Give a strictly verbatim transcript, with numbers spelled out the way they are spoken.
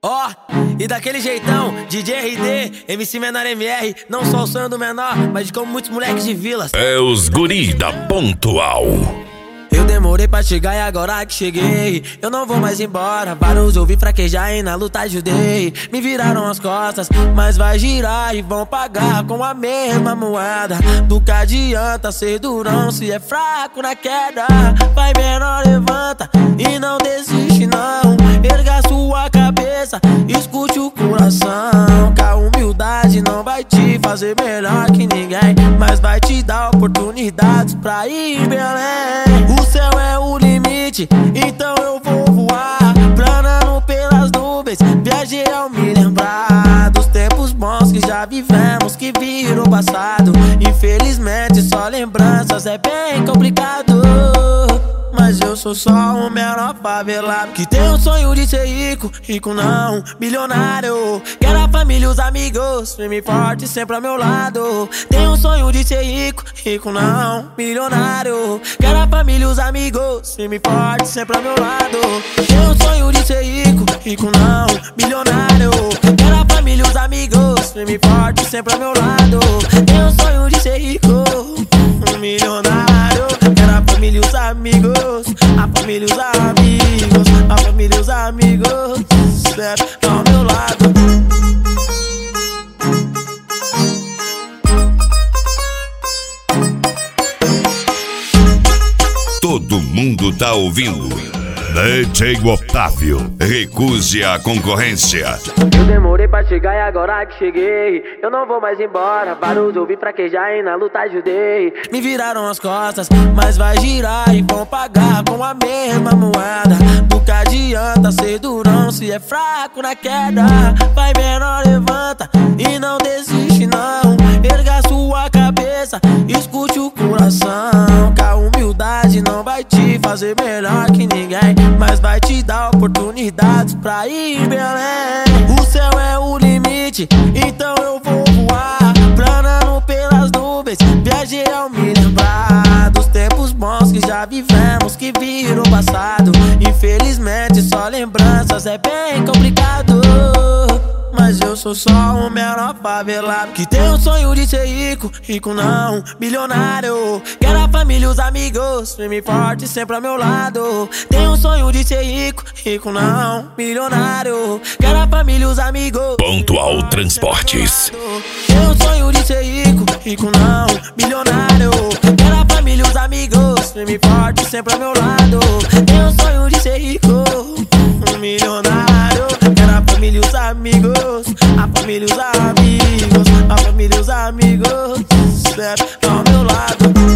Ó, oh, e daquele jeitão, D J R D, M C Menor M R, não só o sonho do menor, mas de como muitos moleques de vilas. É os guri da Pontual. Eu demorei pra chegar e agora que cheguei, eu não vou mais embora. Vários eu vi fraquejar e na luta ajudei. Me viraram as costas, mas vai girar e vão pagar com a mesma moeda. Do que adianta ser durão se é fraco na queda. Vai menor, levanta e não desiste não. Erga sua cabeça, escute o coração. Que a humildade não vai te fazer melhor que ninguém, mas vai te dar oportunidades pra ir bem além. O céu é o limite, então eu vou voar, planando pelas nuvens. Viajei ao me lembrar dos tempos bons que já vivemos, que virou passado. Infelizmente só lembranças, é bem complicado. Mas eu sou só um menor favelado que tem o sonho de ser rico, rico não, milionário. Quero a família e os amigos, firme e forte sempre ao meu lado. Tenho o sonho de ser rico, rico não, milionário. Quero a família e os amigos, firme e forte sempre ao meu lado. Tenho o sonho de ser rico, rico não, milionário. Quero a família e os amigos, firme e forte sempre ao meu lado. Tenho o sonho de ser rico, milionário. Quero a família e os amigos, a família e os amigos, a família e os amigos, sempre ao meu lado. Todo mundo tá ouvindo. D J Otávio, recuse a concorrência. Eu demorei pra chegar e agora que cheguei, eu não vou mais embora. Vários eu vi fraquejar e na luta ajudei. Me viraram as costas, mas vai girar e vão pagar com a mesma moeda. Do que adianta ser durão se é fraco na queda. Vai menor, levanta e não desiste não. Erga sua cabeça, escute o coração. Que a humildade não vai te fazer melhor que ninguém, mas vai te dar oportunidades pra ir bem além. O céu é o limite, então eu vou voar, planando pelas nuvens. Viajei ao me lembrar dos tempos bons que já vivemos, que virou passado. Infelizmente só lembranças, é bem complicado. Mas eu sou só um menor favelado que tem o sonho de ser rico, rico não, milionário. Quero a família e os amigos, firme e forte sempre ao meu lado. Tenho o sonho de ser rico, rico não, milionário. Quero a família e os amigos, Pontual Transportes. Tenho o sonho de ser rico, rico não, milionário. Quero a família e os amigos, firme e forte sempre ao meu lado. Tenho o sonho de ser rico, milionário. Quero a família e os amigos, a família e os amigos, a família e os amigos, sempre ao meu lado.